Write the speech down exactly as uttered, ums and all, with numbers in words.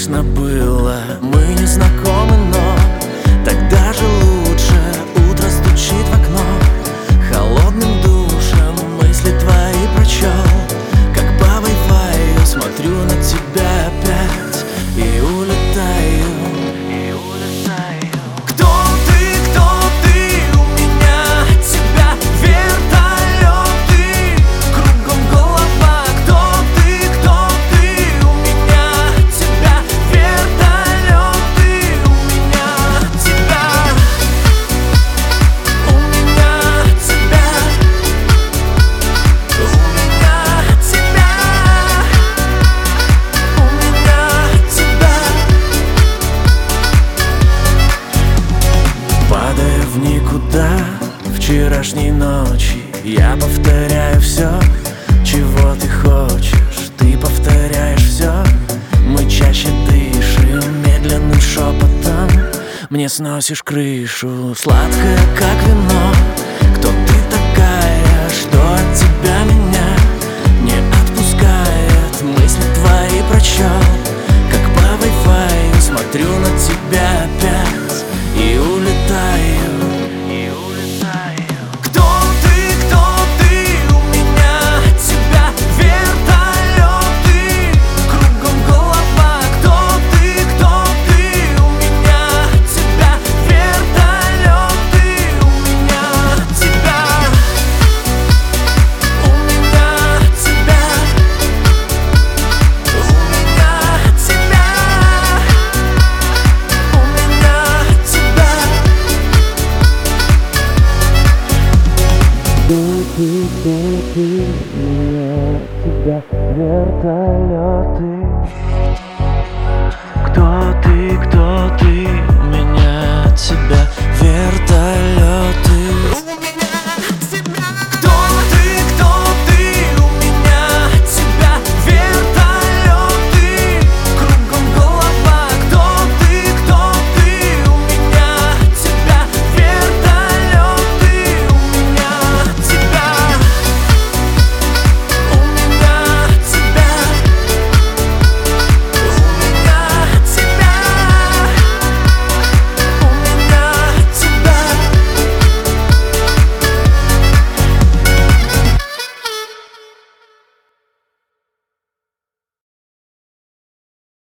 конечно, было. Мы не знакомы, но так даже лучше. Утро стучит в окно, холодным душем мысли твои прочел. Как по вай-фаю смотрю на тебя опять и улетаю, и улетаю. Кто ты, кто ты? У меня от тебя вертолеты, кругом голова. Кто ты, кто ты? У меня от тебя вертолеты, у меня от тебя, у меня от тебя, у меня от тебя, у меня от тебя. Падая в никуда вчерашней ночи, я повторяю все, чего ты хочешь. Ты повторяешь все, мы чаще дышим медленным шепотом. Мне сносишь крышу, сладкая как вино. Кто ты такая, что от тебя меня не отпускает? Мысли твои прочел, как по вай-фаю смотрю на